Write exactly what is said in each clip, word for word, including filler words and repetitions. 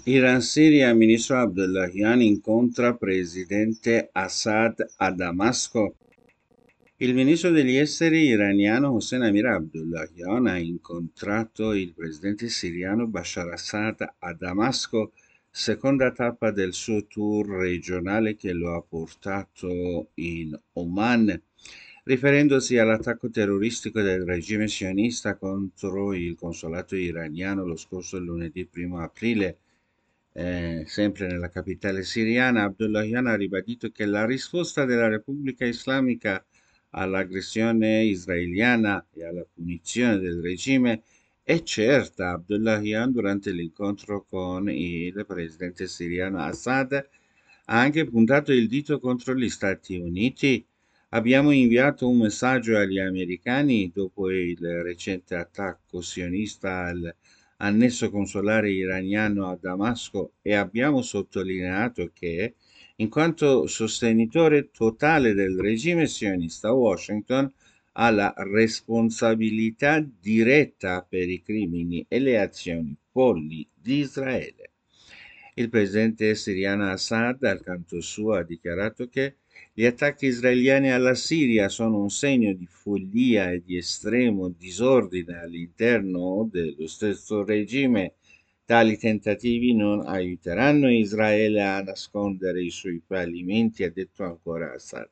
Iran-Siria, ministro Abdullahian incontra presidente Assad a Damasco. Il ministro degli esteri iraniano Hossein Amir Abdullahian ha incontrato il presidente siriano Bashar Assad a Damasco, seconda tappa del suo tour regionale che lo ha portato in Oman, riferendosi all'attacco terroristico del regime sionista contro il consolato iraniano lo scorso lunedì primo aprile. Eh, sempre nella capitale siriana, Abdullahian ha ribadito che la risposta della Repubblica Islamica all'aggressione israeliana e alla punizione del regime è certa. Abdullahian, durante l'incontro con il presidente siriano Assad, ha anche puntato il dito contro gli Stati Uniti. Abbiamo inviato un messaggio agli americani dopo il recente attacco sionista al annesso consolare iraniano a Damasco e abbiamo sottolineato che, in quanto sostenitore totale del regime sionista, Washington ha la responsabilità diretta per i crimini e le azioni folli di Israele. Il presidente siriano Assad, al canto suo, ha dichiarato che gli attacchi israeliani alla Siria sono un segno di follia e di estremo disordine all'interno dello stesso regime. Tali tentativi non aiuteranno Israele a nascondere i suoi fallimenti, ha detto ancora Assad.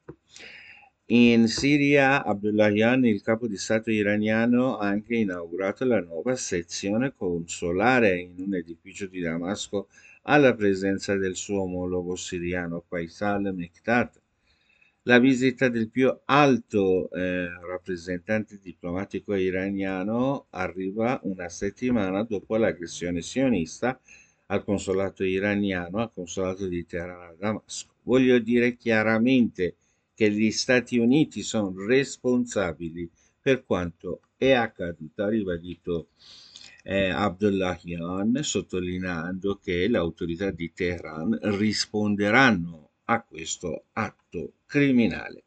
In Siria, Abdullahian, il capo di Stato iraniano, ha anche inaugurato la nuova sezione consolare in un edificio di Damasco alla presenza del suo omologo siriano Faisal Mekdad. La visita del più alto eh, rappresentante diplomatico iraniano arriva una settimana dopo l'aggressione sionista al consolato iraniano, al consolato di Teheran a Damasco. Voglio dire chiaramente che gli Stati Uniti sono responsabili per quanto è accaduto, ha ribadito eh, Abdullahian, sottolineando che le autorità di Teheran risponderanno a questo atto criminale.